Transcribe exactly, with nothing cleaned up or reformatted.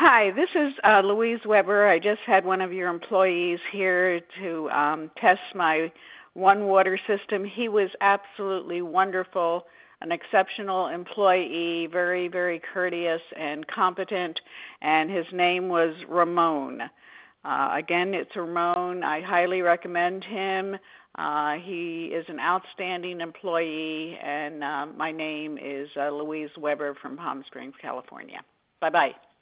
Hi, this is uh, Louise Weber. I just had one of your employees here to um, test my One Water system. He was absolutely wonderful, an exceptional employee, very, very courteous and competent, and his name was Ramon. Uh, again, it's Ramon. I highly recommend him. Uh, he is an outstanding employee, and uh, my name is uh, Louise Weber from Palm Springs, California. Bye-bye.